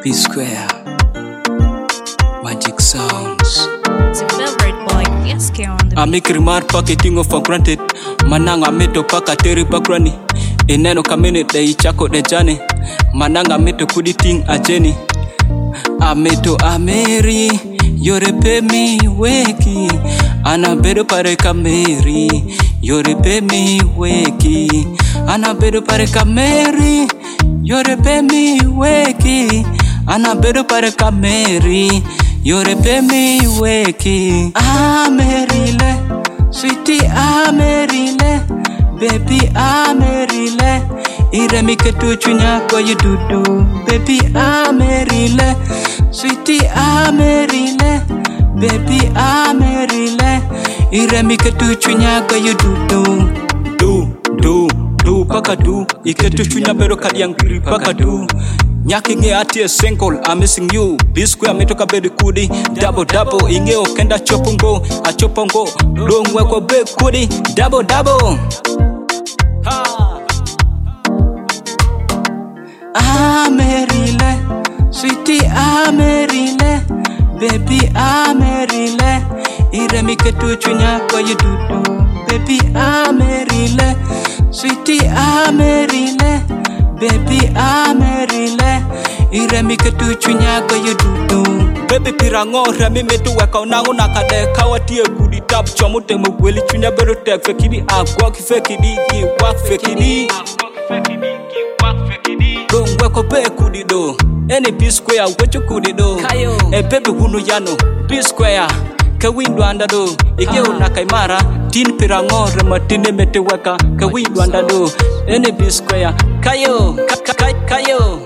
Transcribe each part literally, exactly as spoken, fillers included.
P Square, Magic Sounds. It's your favorite boy, S K on the I make remark packeting for granted. Mananga meto paka teri bakrani. Ineno kamene de ichako de jane. Mananga meto kuditing ajeni. Ameto ameri, yore pe mi weki. Ana bedo pare kameri, yore pe mi weki. Ana bedo pare kameri, yore pe mi weki. Ana bedo pare kameri, yore pe mi weki. Amerile, sweetie Amerile, baby Amerile. Iremi ketu chunya kwa yududu, baby Amerile, sweetie Amerile, baby Amerile. Iremi ketu chunya kwa yududu. Du, du, du paka du, iketu chunya bero kadiang kiri paka du. Nyaki nge ati a single, I'm missing you. P Square ametoka bedi kudi, double double. Inge okenda chopungo, a chopungo. Longwe kwa be kudi, double double. Ha. Amerile, sweetie Amerile, baby Amerile. Iremi ketu chunya kwa yududu, baby Amerile, sweetie Amerile, baby Amerile. Iremi ketu chunya kwa yududu. Baby pirango remi metu weka unangu nakade kawatie kudi tap chomute mweli chunya bero tek fekidi agwak fekidi ki wak fekidi. Don't wake up a kudi do. Any P Square, what you could do. A baby hunu yano, P Square. Kawindu anda do. Ikeo nakaimara. Tin pirango rematine mete waka. Kawindu anda do. Any P Square. Kayo, kayo.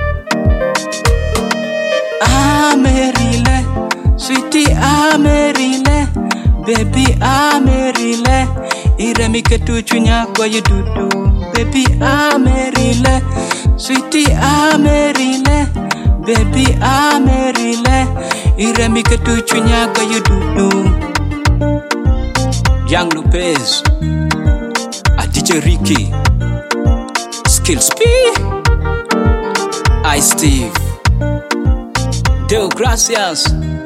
Amerile, sweetie Amerile, baby Amerile. Iremi ketu chunya kwa yududu, baby Amerile, sweetie Amerile, baby Amerile. Iremi ketu chunya kwa yududu. Young Lopez, a D J Ricky, Skills P, I Steve, Deo Gracias.